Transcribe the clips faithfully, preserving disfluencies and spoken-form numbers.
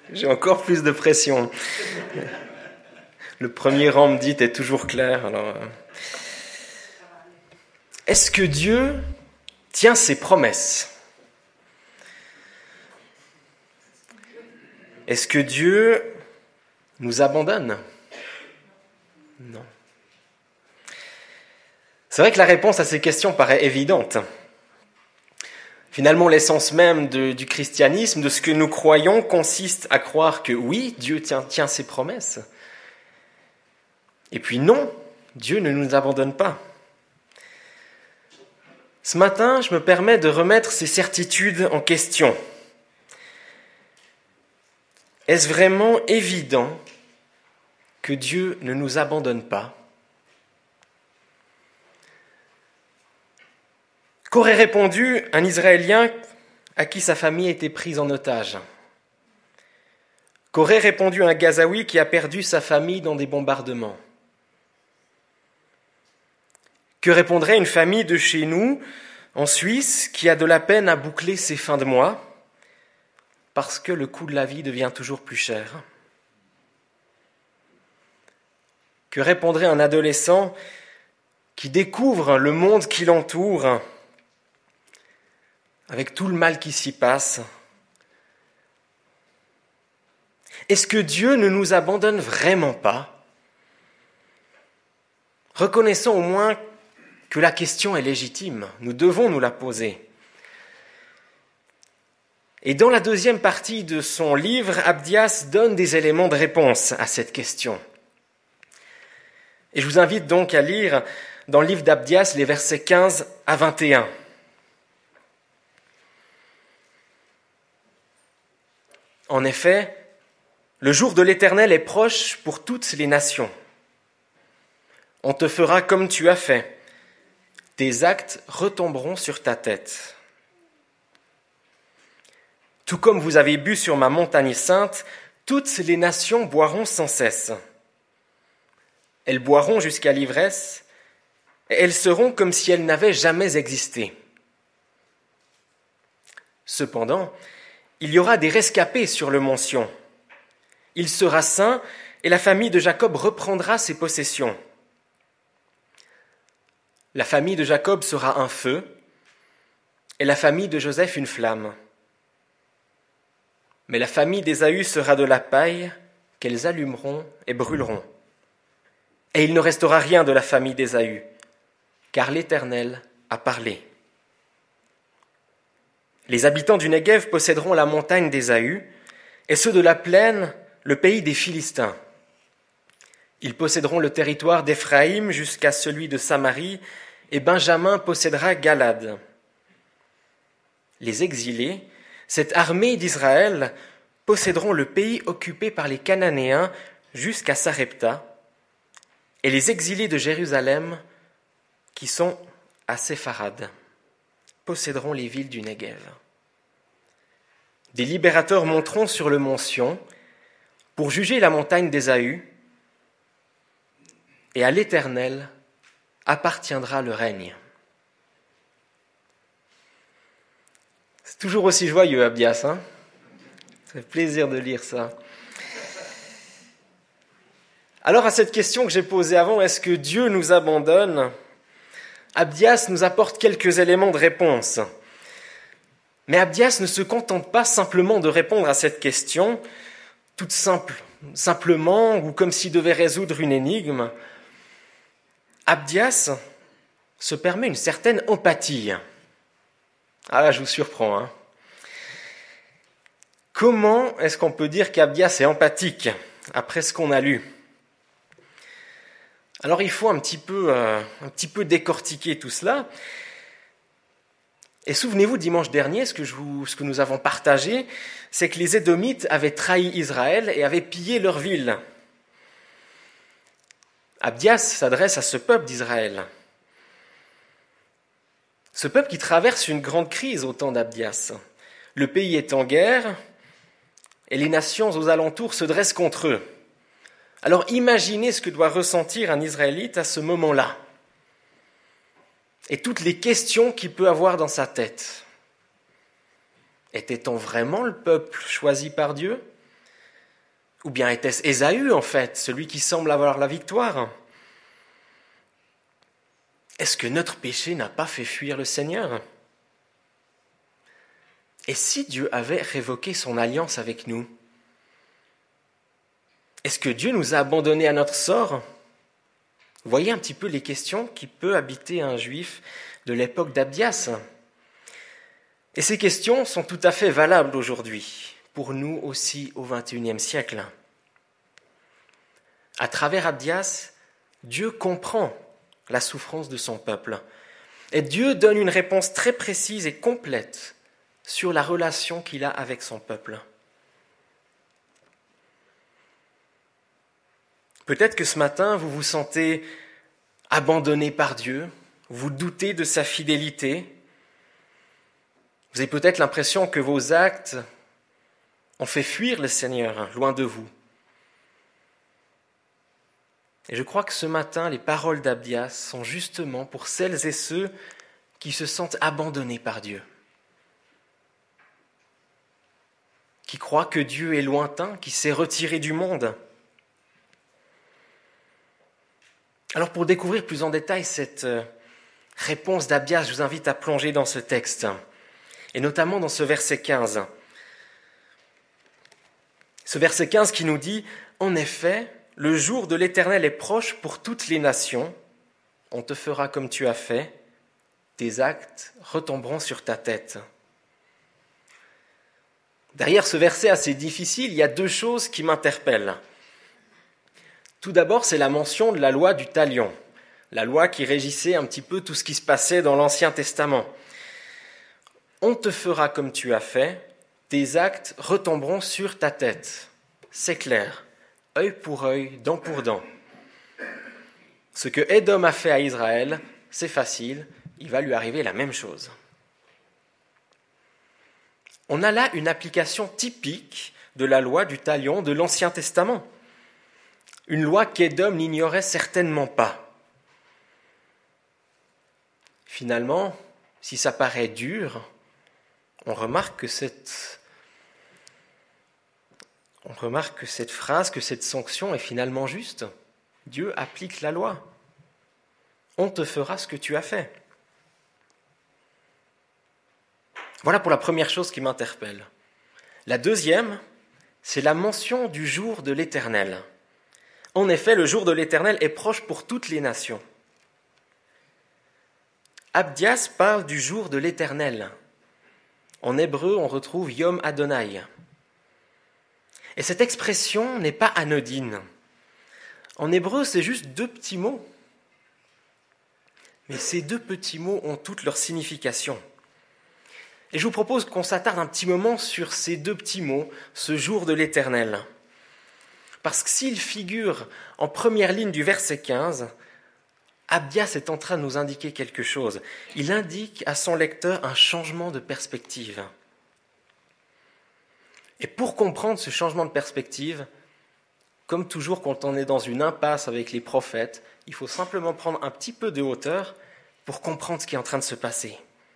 J'ai encore plus de pression. Le premier rang me dit, t'es toujours clair. Alors, est-ce que Dieu tient ses promesses ? Est-ce que Dieu nous abandonne ? Non. C'est vrai que la réponse à ces questions paraît évidente. Finalement, l'essence même de, du christianisme, de ce que nous croyons, consiste à croire que oui, Dieu tient, tient ses promesses. Et puis non, Dieu ne nous abandonne pas. Ce matin, je me permets de remettre ces certitudes en question. Est-ce vraiment évident que Dieu ne nous abandonne pas ? Qu'aurait répondu un Israélien à qui sa famille a été prise en otage ? Qu'aurait répondu un Gazaoui qui a perdu sa famille dans des bombardements ? Que répondrait une famille de chez nous, en Suisse, qui a de la peine à boucler ses fins de mois parce que le coût de la vie devient toujours plus cher ? Que répondrait un adolescent qui découvre le monde qui l'entoure avec tout le mal qui s'y passe ? Est-ce que Dieu ne nous abandonne vraiment pas ? Reconnaissons au moins que la question est légitime. Nous devons nous la poser. Et dans la deuxième partie de son livre, Abdias donne des éléments de réponse à cette question. Et je vous invite donc à lire dans le livre d'Abdias les versets quinze à vingt et un. En effet, le jour de l'Éternel est proche pour toutes les nations. On te fera comme tu as fait. Tes actes retomberont sur ta tête. Tout comme vous avez bu sur ma montagne sainte, toutes les nations boiront sans cesse. Elles boiront jusqu'à l'ivresse, et elles seront comme si elles n'avaient jamais existé. Cependant, il y aura des rescapés sur le mont Sion. Il sera saint, et la famille de Jacob reprendra ses possessions. La famille de Jacob sera un feu, et la famille de Joseph une flamme. Mais la famille d'Ésaü sera de la paille qu'elles allumeront et brûleront. Et il ne restera rien de la famille d'Ésaü, car l'Éternel a parlé. Les habitants du Negev posséderont la montagne d'Ésaü, et ceux de la plaine, le pays des Philistins. Ils posséderont le territoire d'Éphraïm jusqu'à celui de Samarie, et Benjamin possédera Galad. Les exilés, cette armée d'Israël, posséderont le pays occupé par les Cananéens jusqu'à Sarepta, et les exilés de Jérusalem, qui sont à Sépharad, posséderont les villes du Negev. Des libérateurs monteront sur le mont Sion pour juger la montagne d'Ésaü, et à l'Éternel appartiendra le règne. C'est toujours aussi joyeux, Abdias, hein ? Ça fait plaisir de lire ça. Alors à cette question que j'ai posée avant, est-ce que Dieu nous abandonne ? Abdias nous apporte quelques éléments de réponse. Mais Abdias ne se contente pas simplement de répondre à cette question, toute simple, simplement, ou comme s'il devait résoudre une énigme. Abdias se permet une certaine empathie. Ah là, je vous surprends. Hein. Comment est-ce qu'on peut dire qu'Abdias est empathique après ce qu'on a lu ? Alors il faut un petit peu, euh, un petit peu décortiquer tout cela. Et souvenez-vous, dimanche dernier, ce que, je vous, ce que nous avons partagé, c'est que les Édomites avaient trahi Israël et avaient pillé leur ville. Abdias s'adresse à ce peuple d'Israël. Ce peuple qui traverse une grande crise au temps d'Abdias. Le pays est en guerre et les nations aux alentours se dressent contre eux. Alors imaginez ce que doit ressentir un Israélite à ce moment-là. Et toutes les questions qu'il peut avoir dans sa tête. Était-on vraiment le peuple choisi par Dieu ? Ou bien était-ce Ésaü, en fait, celui qui semble avoir la victoire? Est-ce que notre péché n'a pas fait fuir le Seigneur? Et si Dieu avait révoqué son alliance avec nous? Est-ce que Dieu nous a abandonnés à notre sort? Voyez un petit peu les questions qui peuvent habiter un juif de l'époque d'Abdias. Et ces questions sont tout à fait valables aujourd'hui, pour nous aussi au vingt et unième siècle. À travers Abdias, Dieu comprend la souffrance de son peuple. Et Dieu donne une réponse très précise et complète sur la relation qu'il a avec son peuple. Peut-être que ce matin, vous vous sentez abandonné par Dieu, vous doutez de sa fidélité. Vous avez peut-être l'impression que vos actes ont fait fuir le Seigneur loin de vous. Et je crois que ce matin, les paroles d'Abdias sont justement pour celles et ceux qui se sentent abandonnés par Dieu, qui croient que Dieu est lointain, qui s'est retiré du monde. Alors pour découvrir plus en détail cette réponse d'Abdias, je vous invite à plonger dans ce texte, et notamment dans ce verset quinze. Ce verset quinze qui nous dit « En effet, le jour de l'Éternel est proche pour toutes les nations. On te fera comme tu as fait. Tes actes retomberont sur ta tête. » Derrière ce verset assez difficile, il y a deux choses qui m'interpellent. Tout d'abord, c'est la mention de la loi du talion, la loi qui régissait un petit peu tout ce qui se passait dans l'Ancien Testament. On te fera comme tu as fait, tes actes retomberont sur ta tête. C'est clair, œil pour œil, dent pour dent. Ce que Édom a fait à Israël, c'est facile, il va lui arriver la même chose. On a là une application typique de la loi du talion de l'Ancien Testament. Une loi qu'Édom n'ignorait certainement pas. Finalement, si ça paraît dur, on remarque que cette, on remarque que cette phrase, que cette sanction est finalement juste. Dieu applique la loi. On te fera ce que tu as fait. Voilà pour la première chose qui m'interpelle. La deuxième, c'est la mention du jour de l'Éternel. En effet, le jour de l'Éternel est proche pour toutes les nations. Abdias parle du jour de l'Éternel. En hébreu, on retrouve Yom Adonai. Et cette expression n'est pas anodine. En hébreu, c'est juste deux petits mots. Mais ces deux petits mots ont toute leur signification. Et je vous propose qu'on s'attarde un petit moment sur ces deux petits mots, ce jour de l'Éternel. Parce que s'il figure en première ligne du verset quinze, Abdias est en train de nous indiquer quelque chose. Il indique à son lecteur un changement de perspective. Et pour comprendre ce changement de perspective, comme toujours quand on est dans une impasse avec les prophètes, il faut simplement prendre un petit peu de hauteur pour comprendre ce qui est en train de se passer.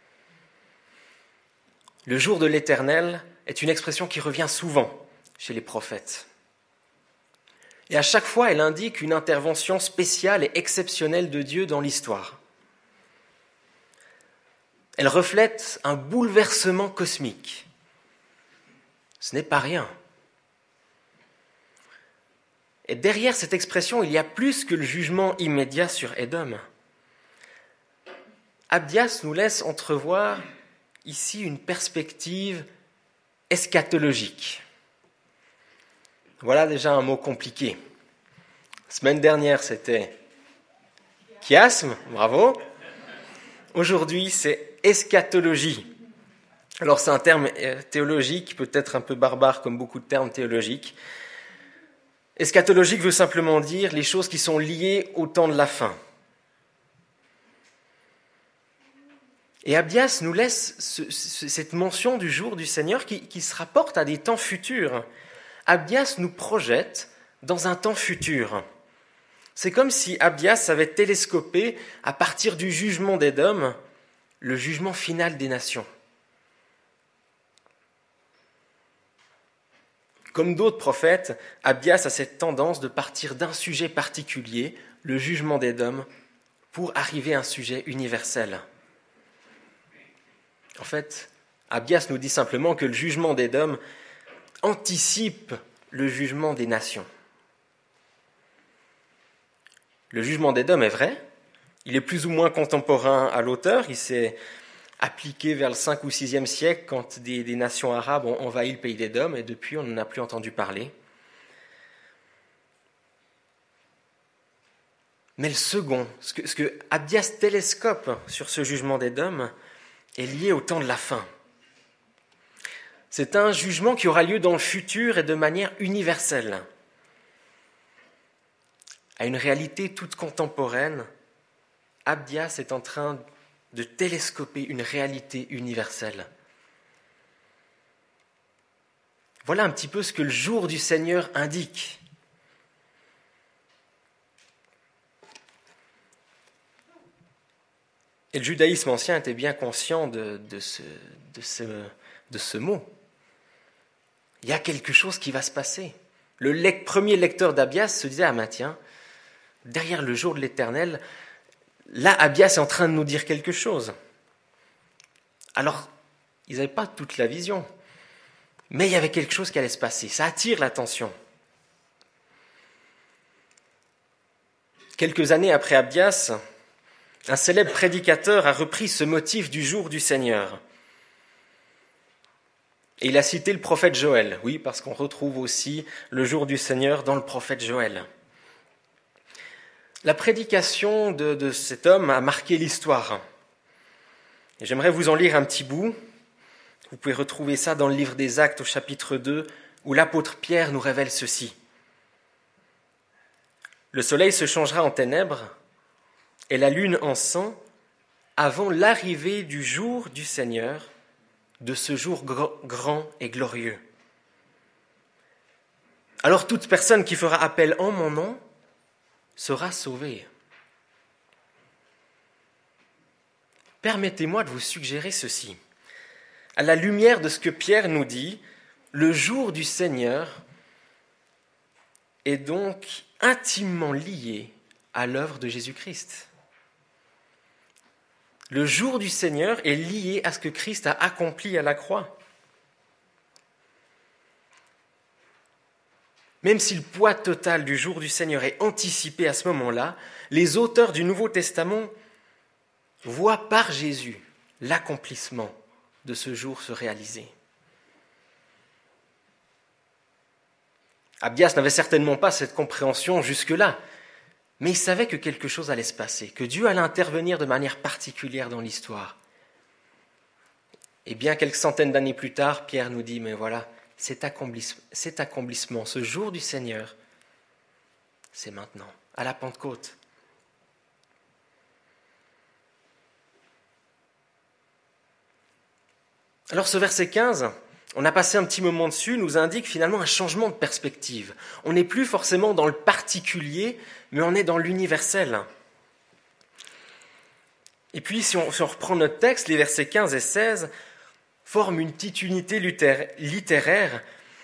Le jour de l'Éternel est une expression qui revient souvent chez les prophètes. Et à chaque fois, elle indique une intervention spéciale et exceptionnelle de Dieu dans l'histoire. Elle reflète un bouleversement cosmique. Ce n'est pas rien. Et derrière cette expression, il y a plus que le jugement immédiat sur Édom. Abdias nous laisse entrevoir ici une perspective eschatologique. Voilà déjà un mot compliqué. La semaine dernière, c'était chiasme, bravo. Aujourd'hui, c'est eschatologie. Alors c'est un terme théologique, peut-être un peu barbare comme beaucoup de termes théologiques. Eschatologique veut simplement dire les choses qui sont liées au temps de la fin. Et Abdias nous laisse ce, ce, cette mention du jour du Seigneur qui, qui se rapporte à des temps futurs. Abdias nous projette dans un temps futur. C'est comme si Abdias avait télescopé, à partir du jugement d'Édom, le jugement final des nations. Comme d'autres prophètes, Abdias a cette tendance de partir d'un sujet particulier, le jugement d'Édom, pour arriver à un sujet universel. En fait, Abdias nous dit simplement que le jugement d'Édom anticipe le jugement des nations. Le jugement d'Édom est vrai, il est plus ou moins contemporain à l'auteur, il s'est appliqué vers le cinquième ou sixième siècle quand des, des nations arabes ont envahi le pays d'Édom, et depuis on n'en a plus entendu parler. Mais le second, ce que, ce que Abdias télescope sur ce jugement d'Édom, est lié au temps de la fin. C'est un jugement qui aura lieu dans le futur et de manière universelle, à une réalité toute contemporaine. Abdias est en train de télescoper une réalité universelle. Voilà un petit peu ce que le jour du Seigneur indique. Et le judaïsme ancien était bien conscient de, de, ce, de, ce, de ce mot. Il y a quelque chose qui va se passer. Le le- premier lecteur d'Abdias se disait « Ah ben tiens, derrière le jour de l'Éternel, là Abdias est en train de nous dire quelque chose. » Alors, ils n'avaient pas toute la vision, mais il y avait quelque chose qui allait se passer. Ça attire l'attention. Quelques années après Abdias, un célèbre prédicateur a repris ce motif du jour du Seigneur. Et il a cité le prophète Joël. Oui, parce qu'on retrouve aussi le jour du Seigneur dans le prophète Joël. La prédication de, de cet homme a marqué l'histoire. Et j'aimerais vous en lire un petit bout. Vous pouvez retrouver ça dans le livre des Actes au chapitre deux, où l'apôtre Pierre nous révèle ceci. Le soleil se changera en ténèbres et la lune en sang avant l'arrivée du jour du Seigneur, de ce jour grand et glorieux. Alors toute personne qui fera appel en mon nom sera sauvée. Permettez-moi de vous suggérer ceci. À la lumière de ce que Pierre nous dit, le jour du Seigneur est donc intimement lié à l'œuvre de Jésus-Christ. Le jour du Seigneur est lié à ce que Christ a accompli à la croix. Même si le poids total du jour du Seigneur est anticipé à ce moment-là, les auteurs du Nouveau Testament voient par Jésus l'accomplissement de ce jour se réaliser. Abdias n'avait certainement pas cette compréhension jusque-là, mais il savait que quelque chose allait se passer, que Dieu allait intervenir de manière particulière dans l'histoire. Et bien quelques centaines d'années plus tard, Pierre nous dit, mais voilà, cet accomplissement, cet accomplissement, ce jour du Seigneur, c'est maintenant, à la Pentecôte. Alors ce verset quinze, on a passé un petit moment dessus, nous indique finalement un changement de perspective. On n'est plus forcément dans le particulier, mais on est dans l'universel. Et puis si on, si on reprend notre texte, les versets quinze et seize forment une petite unité littéraire.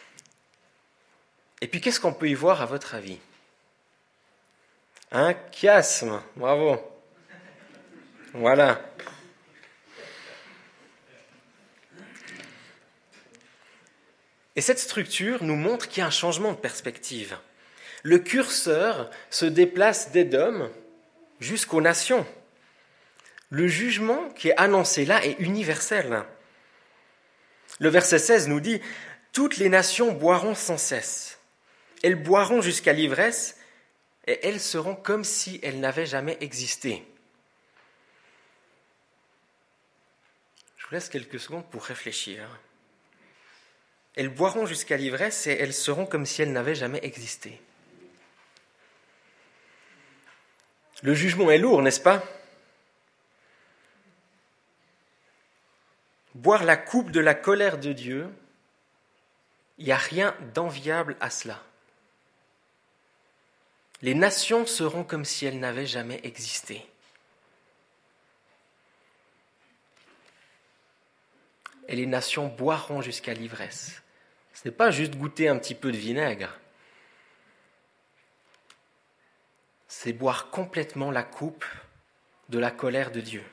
Et puis qu'est-ce qu'on peut y voir à votre avis ? Un chiasme, bravo. Voilà. Et cette structure nous montre qu'il y a un changement de perspective. Le curseur se déplace d'Édom jusqu'aux nations. Le jugement qui est annoncé là est universel. Le verset seize nous dit « Toutes les nations boiront sans cesse. Elles boiront jusqu'à l'ivresse et elles seront comme si elles n'avaient jamais existé. » Je vous laisse quelques secondes pour réfléchir. Elles boiront jusqu'à l'ivresse et elles seront comme si elles n'avaient jamais existé. Le jugement est lourd, n'est-ce pas ? Boire la coupe de la colère de Dieu, il n'y a rien d'enviable à cela. Les nations seront comme si elles n'avaient jamais existé. Et les nations boiront jusqu'à l'ivresse. Ce n'est pas juste goûter un petit peu de vinaigre. C'est boire complètement la coupe de la colère de Dieu.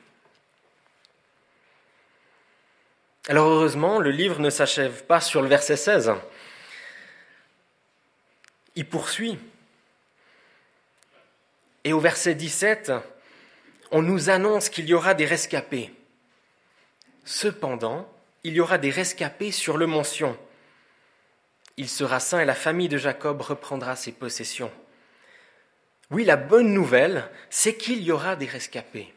Alors heureusement, le livre ne s'achève pas sur le verset seize. Il poursuit. Et au verset dix-sept, on nous annonce qu'il y aura des rescapés. Cependant, il y aura des rescapés sur le mont Sion. Il sera saint et la famille de Jacob reprendra ses possessions. Oui, la bonne nouvelle, c'est qu'il y aura des rescapés.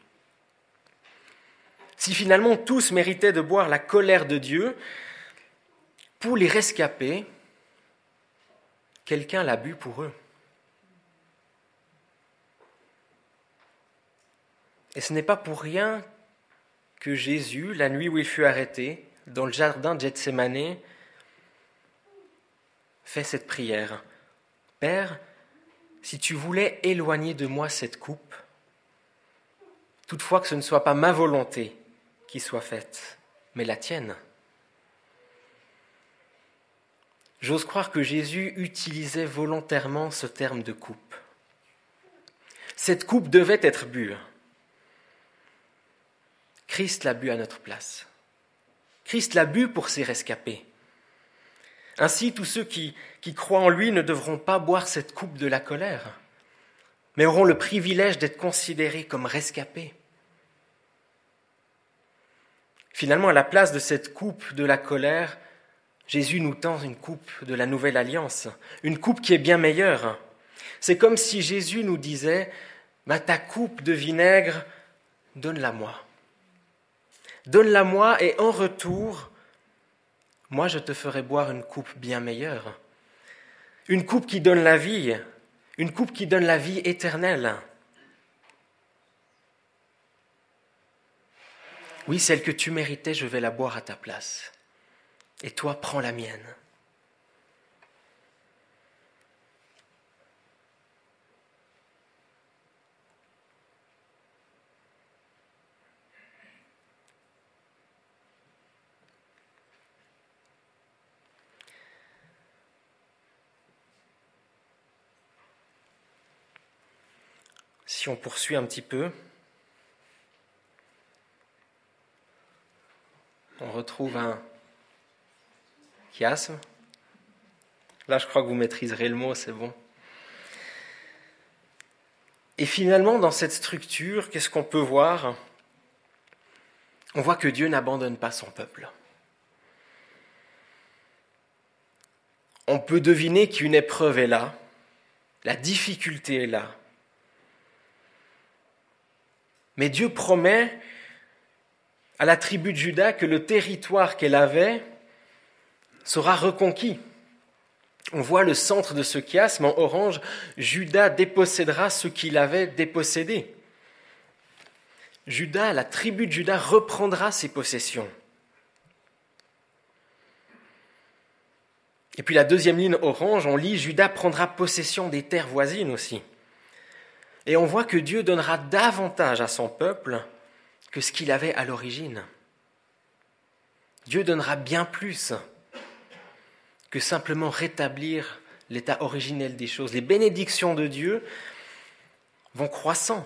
Si finalement tous méritaient de boire la colère de Dieu, pour les rescapés, quelqu'un l'a bu pour eux. Et ce n'est pas pour rien que Jésus, la nuit où il fut arrêté, dans le jardin de Gethsémanée, fait cette prière. « Père, si tu voulais éloigner de moi cette coupe, toutefois que ce ne soit pas ma volonté qui soit faite, mais la tienne. » J'ose croire que Jésus utilisait volontairement ce terme de coupe. Cette coupe devait être bue. Christ l'a bu à notre place. Christ l'a bu pour ses rescapés. Ainsi, tous ceux qui, qui croient en lui ne devront pas boire cette coupe de la colère, mais auront le privilège d'être considérés comme rescapés. Finalement, à la place de cette coupe de la colère, Jésus nous tend une coupe de la nouvelle alliance, une coupe qui est bien meilleure. C'est comme si Jésus nous disait bah, « ta coupe de vinaigre, donne-la-moi. Donne-la-moi et en retour, moi je te ferai boire une coupe bien meilleure. Une coupe qui donne la vie, une coupe qui donne la vie éternelle. Oui, celle que tu méritais, je vais la boire à ta place. Et toi, prends la mienne. » Si on poursuit un petit peu, on retrouve un chiasme. Là, je crois que vous maîtriserez le mot, c'est bon. Et finalement, dans cette structure, qu'est-ce qu'on peut voir ? On voit que Dieu n'abandonne pas son peuple. On peut deviner qu'une épreuve est là, la difficulté est là. Mais Dieu promet à la tribu de Juda que le territoire qu'elle avait sera reconquis. On voit le centre de ce chiasme en orange, Juda dépossédera ce qu'il avait dépossédé. Juda, la tribu de Juda reprendra ses possessions. Et puis la deuxième ligne orange, on lit Juda prendra possession des terres voisines aussi. Et on voit que Dieu donnera davantage à son peuple que ce qu'il avait à l'origine. Dieu donnera bien plus que simplement rétablir l'état originel des choses. Les bénédictions de Dieu vont croissant.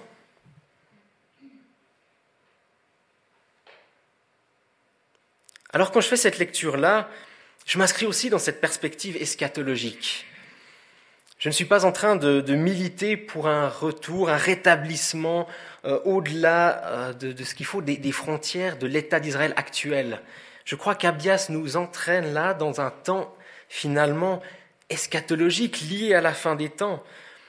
Alors quand je fais cette lecture-là, je m'inscris aussi dans cette perspective eschatologique. Je ne suis pas en train de, de militer pour un retour, un rétablissement euh, au-delà euh, de, de ce qu'il faut des, des frontières de l'État d'Israël actuel. Je crois qu'Abias nous entraîne là dans un temps finalement eschatologique lié à la fin des temps.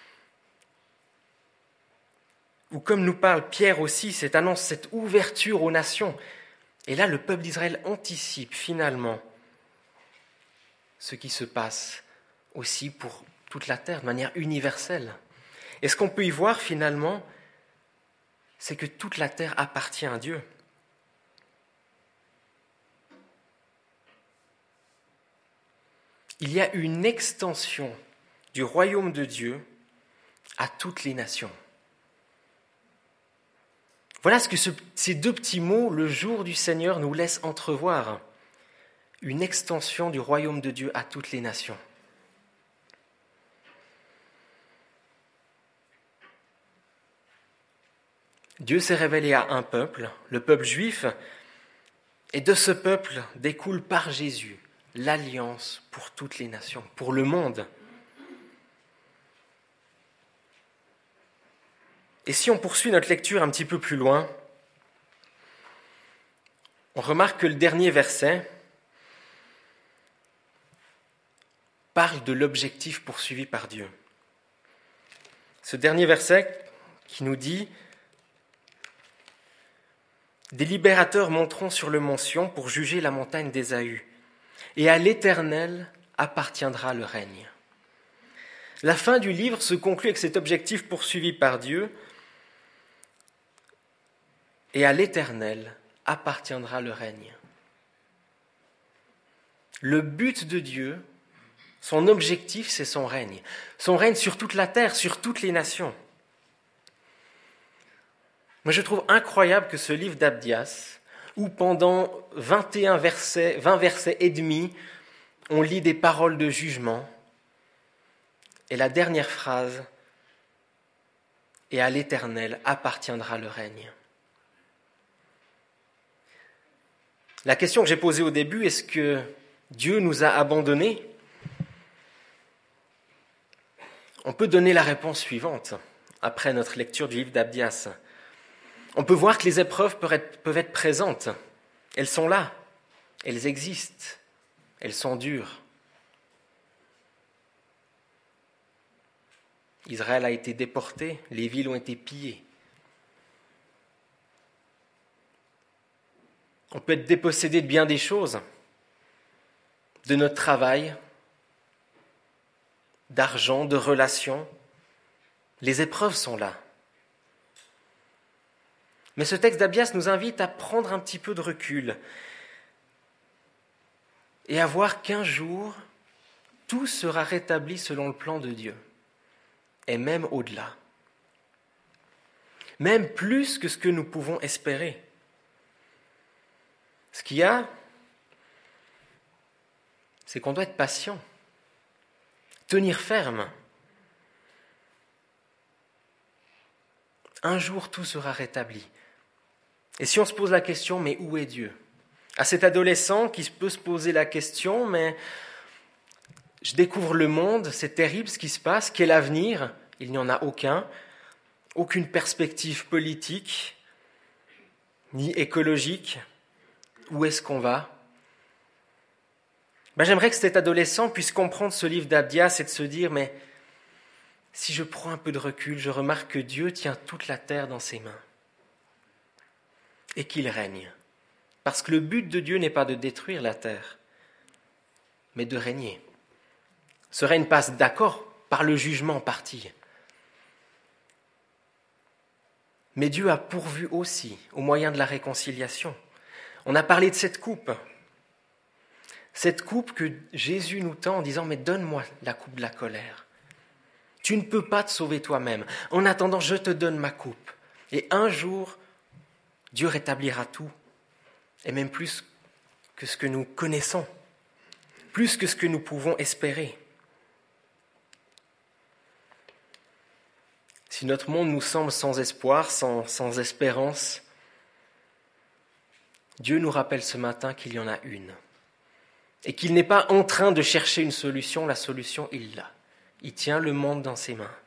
Ou comme nous parle Pierre aussi, cette annonce, cette ouverture aux nations. Et là, le peuple d'Israël anticipe finalement ce qui se passe aussi pour toute la terre de manière universelle. Et ce qu'on peut y voir finalement, c'est que toute la terre appartient à Dieu. Il y a une extension du royaume de Dieu à toutes les nations. Voilà ce que ce, ces deux petits mots, le jour du Seigneur, nous laissent entrevoir. une extension du royaume de Dieu à toutes les nations. Dieu s'est révélé à un peuple, le peuple juif, et de ce peuple découle par Jésus l'alliance pour toutes les nations, pour le monde. Et si on poursuit notre lecture un petit peu plus loin, on remarque que le dernier verset parle de l'objectif poursuivi par Dieu. Ce dernier verset qui nous dit « Des libérateurs monteront sur le mont Sion pour juger la montagne d'Ésaü, et à l'Éternel appartiendra le règne. » La fin du livre se conclut avec cet objectif poursuivi par Dieu, et à l'Éternel appartiendra le règne. Le but de Dieu, son objectif, c'est son règne. Son règne sur toute la terre, sur toutes les nations. Moi, je trouve incroyable que ce livre d'Abdias, où pendant vingt et un versets, vingt versets et demi, on lit des paroles de jugement, et la dernière phrase, « Et à l'Éternel appartiendra le règne ». La question que j'ai posée au début, est-ce que Dieu nous a abandonnés ? On peut donner la réponse suivante, après notre lecture du livre d'Abdias. On peut voir que les épreuves peuvent être, peuvent être présentes. Elles sont là, elles existent, elles sont dures. Israël a été déporté, les villes ont été pillées. On peut être dépossédé de bien des choses, de notre travail, d'argent, de relations. Les épreuves sont là. Mais ce texte d'Abdias nous invite à prendre un petit peu de recul et à voir qu'un jour, tout sera rétabli selon le plan de Dieu, et même au-delà. Même plus que ce que nous pouvons espérer. Ce qu'il y a, c'est qu'on doit être patient, tenir ferme. Un jour, tout sera rétabli. Et si on se pose la question, mais où est Dieu ? À cet adolescent qui peut se poser la question, mais je découvre le monde, c'est terrible ce qui se passe, quel avenir ? Il n'y en a aucun, aucune perspective politique, ni écologique. Où est-ce qu'on va ? Ben, j'aimerais que cet adolescent puisse comprendre ce livre d'Abdias et de se dire, mais si je prends un peu de recul, je remarque que Dieu tient toute la terre dans ses mains et qu'il règne. Parce que le but de Dieu n'est pas de détruire la terre, mais de régner. Ce règne passe, d'accord, par le jugement en partie. Mais Dieu a pourvu aussi au moyen de la réconciliation. On a parlé de cette coupe. Cette coupe que Jésus nous tend en disant « Mais donne-moi la coupe de la colère. Tu ne peux pas te sauver toi-même. En attendant, je te donne ma coupe. Et un jour, Dieu rétablira tout. Et même plus que ce que nous connaissons. Plus que ce que nous pouvons espérer. Si notre monde nous semble sans espoir, sans, sans espérance, Dieu nous rappelle ce matin qu'il y en a une. Et qu'il n'est pas en train de chercher une solution, la solution, il l'a. Il tient le monde dans ses mains.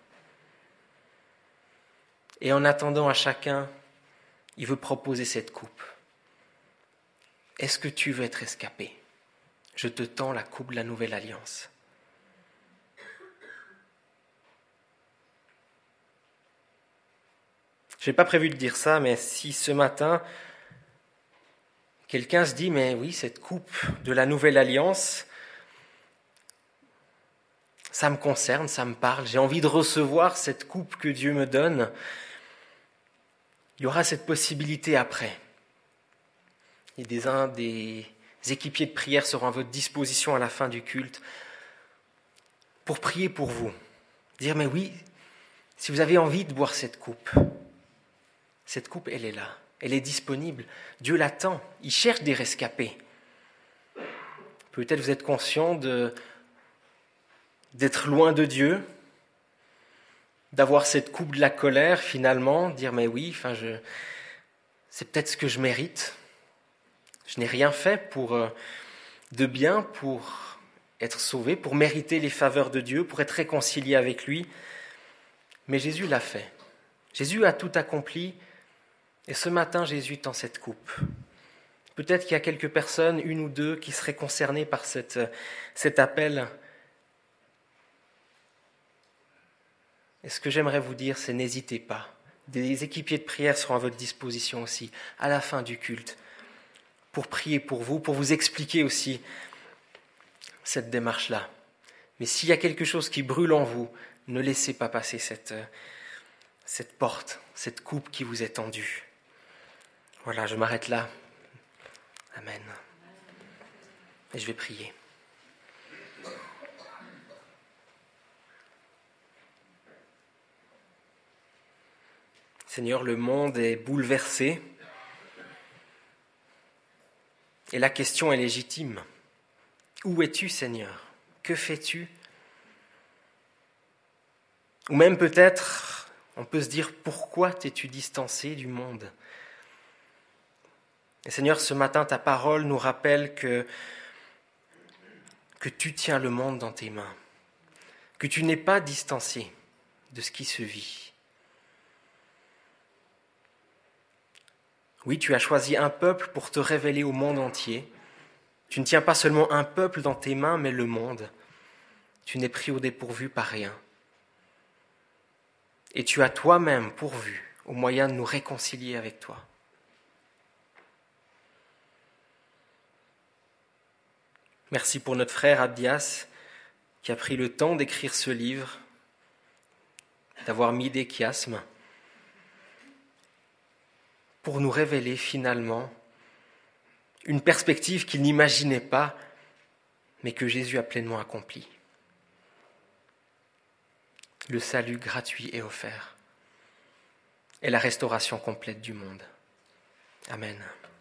Et en attendant à chacun, il veut proposer cette coupe. Est-ce que tu veux être escapé ? Je te tends la coupe de la nouvelle alliance. Je n'ai pas prévu de dire ça, mais si ce matin, quelqu'un se dit, mais oui, cette coupe de la nouvelle alliance, ça me concerne, ça me parle, j'ai envie de recevoir cette coupe que Dieu me donne. Il y aura cette possibilité après. Et des, un, des équipiers de prière seront à votre disposition à la fin du culte pour prier pour vous. Dire, mais oui, si vous avez envie de boire cette coupe, cette coupe, elle est là. Elle est disponible. Dieu l'attend. Il cherche des rescapés. Peut-être vous êtes conscient de, d'être loin de Dieu, d'avoir cette coupe de la colère finalement, dire mais oui, enfin je, c'est peut-être ce que je mérite. Je n'ai rien fait pour euh, de bien pour être sauvé, pour mériter les faveurs de Dieu, pour être réconcilié avec lui. Mais Jésus l'a fait. Jésus a tout accompli. Et ce matin, Jésus tend cette coupe. Peut-être qu'il y a quelques personnes, une ou deux, qui seraient concernées par cette, cet appel. Et ce que j'aimerais vous dire, c'est n'hésitez pas. Des équipiers de prière seront à votre disposition aussi, à la fin du culte, pour prier pour vous, pour vous expliquer aussi cette démarche-là. Mais s'il y a quelque chose qui brûle en vous, ne laissez pas passer cette, cette porte, cette coupe qui vous est tendue. Voilà, je m'arrête là. Amen. Et je vais prier. Seigneur, le monde est bouleversé et la question est légitime. Où es-tu, Seigneur ? Que fais-tu ? Ou même peut-être, on peut se dire, pourquoi t'es-tu distancé du monde ? Et Seigneur, ce matin, ta parole nous rappelle que, que tu tiens le monde dans tes mains, que tu n'es pas distancé de ce qui se vit. Oui, tu as choisi un peuple pour te révéler au monde entier. Tu ne tiens pas seulement un peuple dans tes mains, mais le monde. Tu n'es pris au dépourvu par rien. Et tu as toi-même pourvu au moyen de nous réconcilier avec toi. Merci pour notre frère Abdias qui a pris le temps d'écrire ce livre, d'avoir mis des chiasmes pour nous révéler finalement une perspective qu'il n'imaginait pas, mais que Jésus a pleinement accomplie. Le salut gratuit est offert et la restauration complète du monde. Amen.